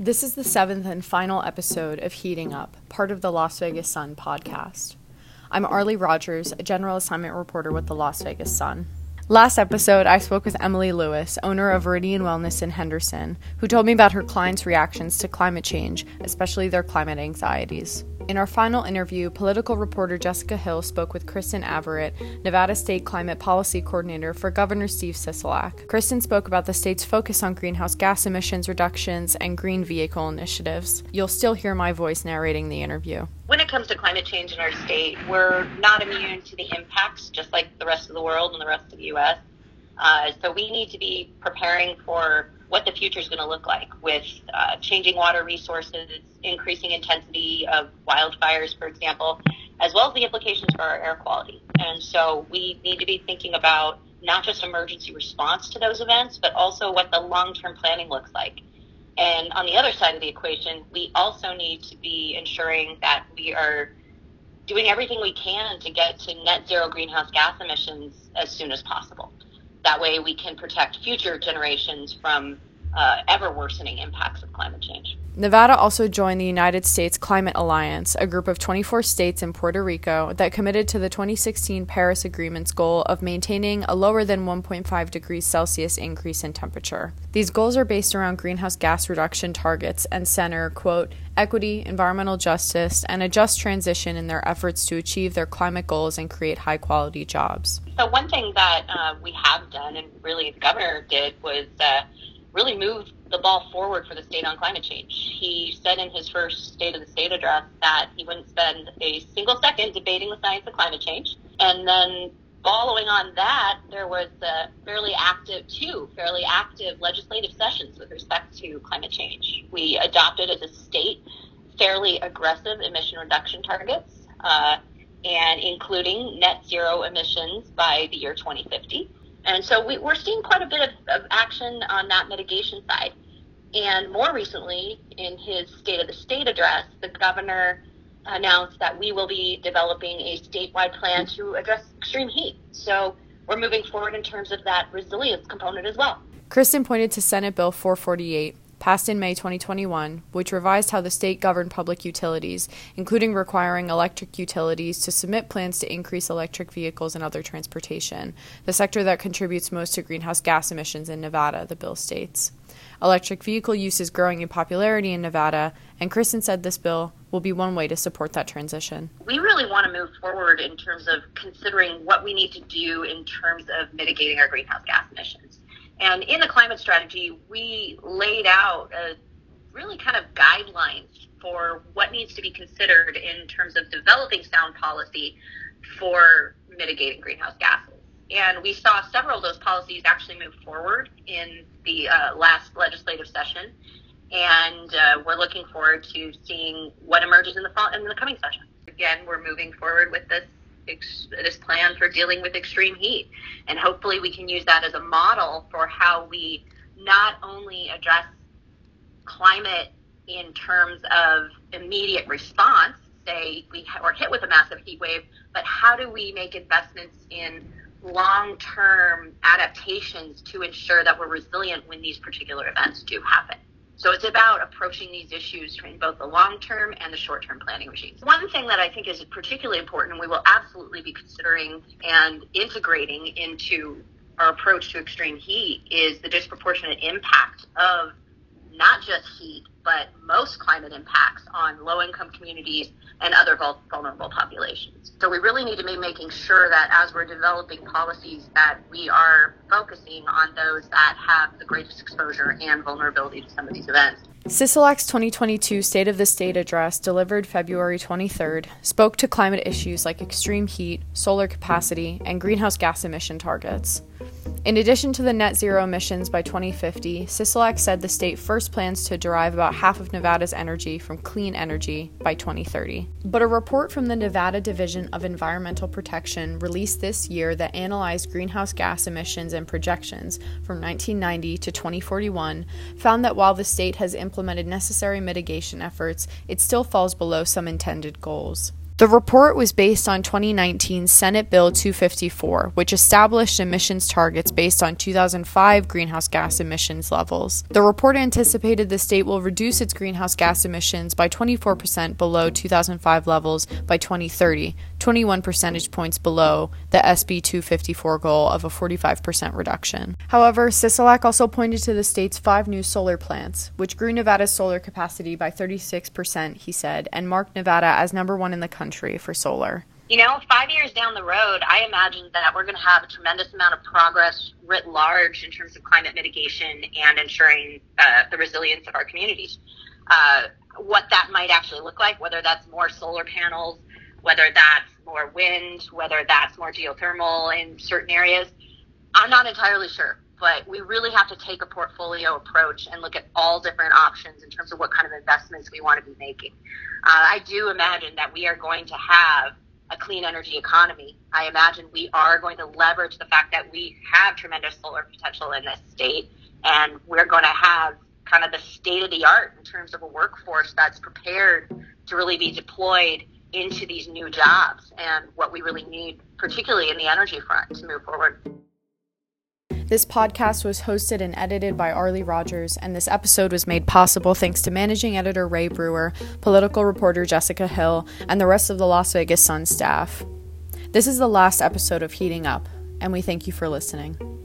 This is the 7th and final episode of Heating Up, part of the Las Vegas Sun podcast. I'm Arlie Rogers, a general assignment reporter with the Las Vegas Sun. Last episode, I spoke with Emily Lewis, owner of Viridian Wellness in Henderson, who told me about her clients' reactions to climate change, especially their climate anxieties. In our final interview, political reporter Jessica Hill spoke with Kristen Averitt, Nevada State Climate Policy Coordinator for Governor Steve Sisolak. Kristen spoke about the state's focus on greenhouse gas emissions reductions and green vehicle initiatives. You'll still hear my voice narrating the interview. When it comes to climate change in our state, we're not immune to the impacts, just like the rest of the world and the rest of the U.S. So we need to be preparing for what the future is going to look like with changing water resources, increasing intensity of wildfires, for example, as well as the implications for our air quality. And so we need to be thinking about not just emergency response to those events, but also what the long-term planning looks like. And on the other side of the equation, we also need to be ensuring that we are doing everything we can to get to net zero greenhouse gas emissions as soon as possible. That way we can protect future generations from ever worsening impacts of climate change. Nevada also joined the United States Climate Alliance, a group of 24 states and Puerto Rico that committed to the 2016 Paris Agreement's goal of maintaining a lower than 1.5 degrees Celsius increase in temperature. These goals are based around greenhouse gas reduction targets and center, quote, equity, environmental justice, and a just transition in their efforts to achieve their climate goals and create high-quality jobs. So one thing that we have done, and really the governor did, was really move the ball forward for the state on climate change. He said in his first State of the State address that he wouldn't spend a single second debating the science of climate change. And then following on that, there was two fairly active legislative sessions with respect to climate change. We adopted as a state fairly aggressive emission reduction targets, and including net zero emissions by the year 2050. And so we're seeing quite a bit of action on that mitigation side. And more recently, in his State of the State address, the governor announced that we will be developing a statewide plan to address extreme heat. So we're moving forward in terms of that resilience component as well. Kristen pointed to Senate Bill 448, passed in May 2021, which revised how the state governed public utilities, including requiring electric utilities to submit plans to increase electric vehicles and other transportation, the sector that contributes most to greenhouse gas emissions in Nevada, the bill states. Electric vehicle use is growing in popularity in Nevada, and Kristen said this bill will be one way to support that transition. We really want to move forward in terms of considering what we need to do in terms of mitigating our greenhouse gas emissions. And in the climate strategy, we laid out really kind of guidelines for what needs to be considered in terms of developing sound policy for mitigating greenhouse gases. And we saw several of those policies actually move forward in the last legislative session. And we're looking forward to seeing what emerges in the coming session. Again, we're moving forward with this plan for dealing with extreme heat. And hopefully we can use that as a model for how we not only address climate in terms of immediate response, say we're hit with a massive heat wave, but how do we make investments in long-term adaptations to ensure that we're resilient when these particular events do happen. So it's about approaching these issues in both the long-term and the short-term planning regimes. One thing that I think is particularly important, and we will absolutely be considering and integrating into our approach to extreme heat, is the disproportionate impact of not just heat, but most climate impacts on low-income communities and other vulnerable populations. So we really need to be making sure that as we're developing policies that we are focusing on those that have the greatest exposure and vulnerability to some of these events. Sisolak's 2022 State of the State address, delivered February 23rd, spoke to climate issues like extreme heat, solar capacity, and greenhouse gas emission targets. In addition to the net zero emissions by 2050, Sisolak said the state first plans to derive about half of Nevada's energy from clean energy by 2030. But a report from the Nevada Division of Environmental Protection released this year that analyzed greenhouse gas emissions and projections from 1990 to 2041 found that while the state has implemented necessary mitigation efforts, it still falls below some intended goals. The report was based on 2019 Senate Bill 254, which established emissions targets based on 2005 greenhouse gas emissions levels. The report anticipated the state will reduce its greenhouse gas emissions by 24% below 2005 levels by 2030, 21 percentage points below the SB 254 goal of a 45% reduction. However, Sisolak also pointed to the state's 5 new solar plants, which grew Nevada's solar capacity by 36%, he said, and marked Nevada as number 1 in the country for solar. 5 years down the road, I imagine that we're going to have a tremendous amount of progress writ large in terms of climate mitigation and ensuring the resilience of our communities. What that might actually look like, whether that's more solar panels, whether that's more wind, whether that's more geothermal in certain areas, I'm not entirely sure. But we really have to take a portfolio approach and look at all different options in terms of what kind of investments we want to be making. I do imagine that we are going to have a clean energy economy. I imagine we are going to leverage the fact that we have tremendous solar potential in this state, and we're going to have kind of the state of the art in terms of a workforce that's prepared to really be deployed into these new jobs and what we really need, particularly in the energy front, to move forward. This podcast was hosted and edited by Arlie Rogers, and this episode was made possible thanks to managing editor Ray Brewer, political reporter Jessica Hill, and the rest of the Las Vegas Sun staff. This is the last episode of Heating Up, and we thank you for listening.